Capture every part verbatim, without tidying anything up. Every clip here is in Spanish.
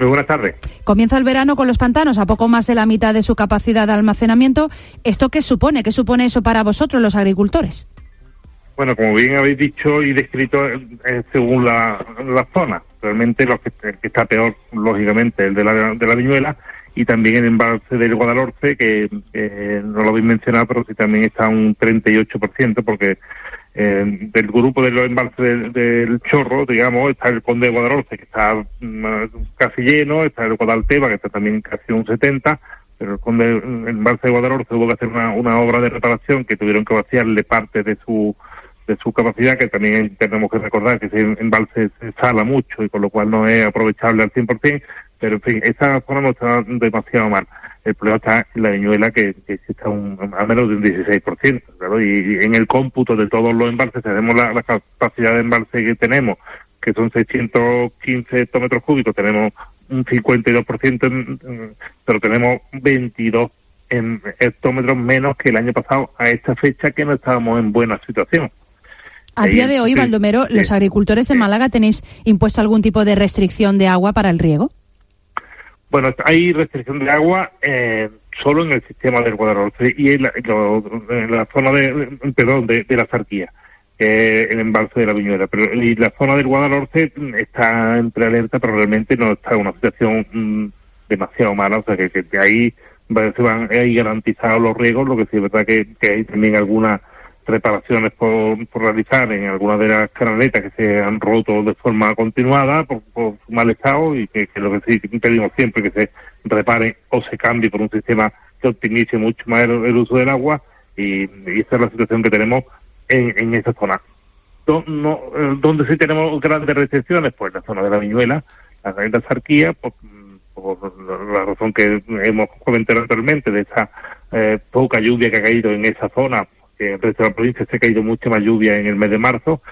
Muy buenas tardes. Comienza el verano con los pantanos a poco más de la mitad de su capacidad de almacenamiento. ¿Esto qué supone? ¿Qué supone eso para vosotros, los agricultores? Bueno, como bien habéis dicho y descrito, eh, según la, la zona, realmente lo que, el que está peor, lógicamente, el de la, de la Viñuela, y también el embalse del Guadalhorce, que eh, no lo habéis mencionado, pero sí también está un treinta y ocho por ciento, porque eh, del grupo de los embalses del, del Chorro, digamos, está el Conde de Guadalhorce, que está mm, casi lleno, está el Guadalteba, que está también casi un setenta, pero el Conde, el embalse de Guadalhorce hubo que hacer una, una obra de reparación que tuvieron que vaciarle parte de su de su capacidad, que también tenemos que recordar que ese embalse se sala mucho y con lo cual no es aprovechable al cien por ciento, pero en fin, esa zona no está demasiado mal. El problema está en la Viñuela, que, que está un, a menos de un dieciséis por ciento, claro, y, y en el cómputo de todos los embalses, tenemos la, la capacidad de embalse que tenemos, que son seiscientos quince hectómetros cúbicos, tenemos un cincuenta y dos por ciento, en, en, pero tenemos veintidós en hectómetros menos que el año pasado a esta fecha, que no estábamos en buena situación. A día de hoy, Baldomero, ¿los sí, agricultores en Málaga tenéis impuesto algún tipo de restricción de agua para el riego? Bueno, hay restricción de agua eh, solo en el sistema del Guadalhorce y en la, en la zona de, perdón, de, de la Zarquía, eh, el embalse de la Viñuela. Pero y la zona del Guadalhorce está en prealerta, pero realmente no está en una situación mmm, demasiado mala, o sea que, que, que ahí se van ahí garantizados los riegos, lo que sí es verdad que, que hay también algunas reparaciones por, por realizar en algunas de las canaletas que se han roto de forma continuada por, por su mal estado, y que, que lo que sí pedimos siempre que se repare o se cambie por un sistema que optimice mucho más el, el uso del agua, y, y esa es la situación que tenemos en, en esa zona. Do, no, donde sí tenemos grandes restricciones, pues la zona de la Viñuela, la de la Zarquía, por, por la razón que hemos comentado anteriormente, de esa eh, poca lluvia que ha caído en esa zona. En el resto de la provincia se ha caído mucha más lluvia en el mes de marzo,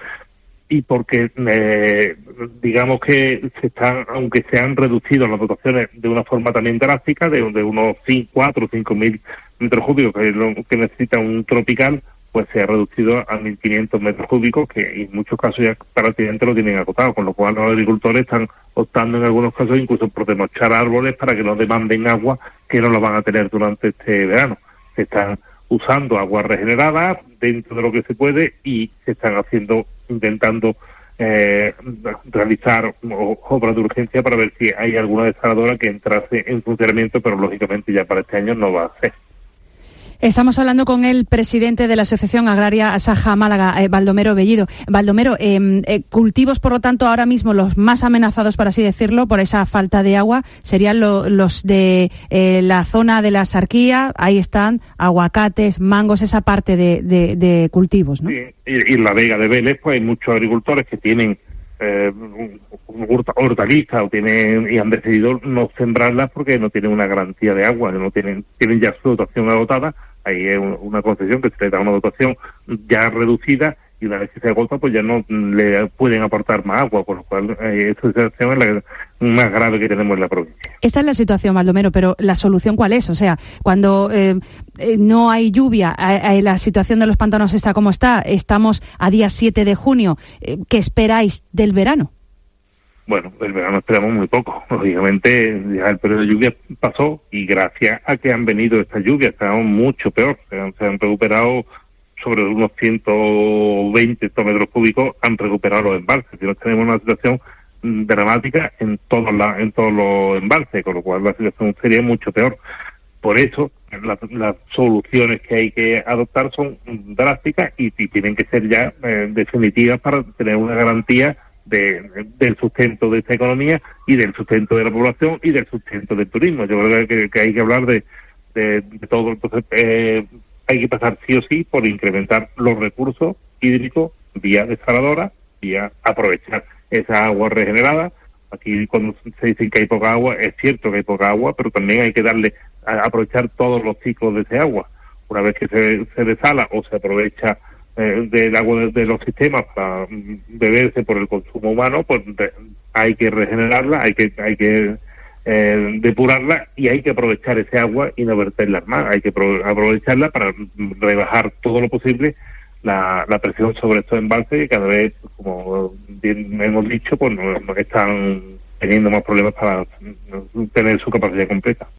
y porque eh, digamos que se están, aunque se han reducido las dotaciones de una forma también drástica, de, de unos cuatro o cinco mil metros cúbicos, que es lo que necesita un tropical, pues se ha reducido a mil quinientos metros cúbicos, que en muchos casos ya prácticamente lo tienen agotado, con lo cual los agricultores están optando en algunos casos incluso por desmochar árboles para que no demanden agua, que no la van a tener durante este verano. Se están usando agua regenerada dentro de lo que se puede, y se están haciendo, intentando eh, realizar obras de urgencia para ver si hay alguna desaladora que entrase en funcionamiento, pero lógicamente ya para este año no va a ser. Estamos hablando con el presidente de la Asociación Agraria Asaja Málaga, eh, Baldomero Bellido. Baldomero, eh, eh, cultivos, por lo tanto, ahora mismo los más amenazados, por así decirlo, por esa falta de agua, serían lo, los de eh, la zona de la Sarquía. Ahí están aguacates, mangos, esa parte de, de, de cultivos, ¿no? Sí, y, y en la Vega de Vélez, pues hay muchos agricultores que tienen eh, hortalizas o tienen y han decidido no sembrarlas porque no tienen una garantía de agua, no tienen tienen ya su dotación agotada. Ahí es una concesión que se le da una dotación ya reducida, y una vez que se agota, pues ya no le pueden aportar más agua, por lo cual eh, esa situación es la más grave que tenemos en la provincia. Esta es la situación, Baldomero, pero ¿la solución cuál es? O sea, cuando eh, eh, no hay lluvia, eh, eh, la situación de los pantanos está como está, estamos a día siete de junio, eh, ¿qué esperáis del verano? Bueno, del verano esperamos muy poco. Lógicamente, ya el periodo de lluvia pasó, y gracias a que han venido estas lluvias, estamos mucho peor. Se han, se han recuperado sobre unos ciento veinte hectómetros cúbicos, han recuperado los embalses. Si no, tenemos una situación dramática en todos, la, en todos los embalses, con lo cual la situación sería mucho peor. Por eso, la, las soluciones que hay que adoptar son drásticas y, y tienen que ser ya eh, definitivas para tener una garantía De, del sustento de esta economía y del sustento de la población y del sustento del turismo. Yo creo que, que hay que hablar de, de, de todo. Entonces, eh, hay que pasar sí o sí por incrementar los recursos hídricos vía desaladora, vía aprovechar esa agua regenerada. Aquí cuando se dice que hay poca agua, es cierto que hay poca agua, pero también hay que darle a aprovechar todos los ciclos de ese agua. Una vez que se, se desala o se aprovecha del agua de, de los sistemas para beberse por el consumo humano, pues de, hay que regenerarla, hay que hay que eh, depurarla, y hay que aprovechar ese agua y no verterla más. Hay que pro, aprovecharla para rebajar todo lo posible la, la presión sobre estos embalses, que cada vez, como bien hemos dicho, pues no, no están teniendo más problemas para tener su capacidad completa.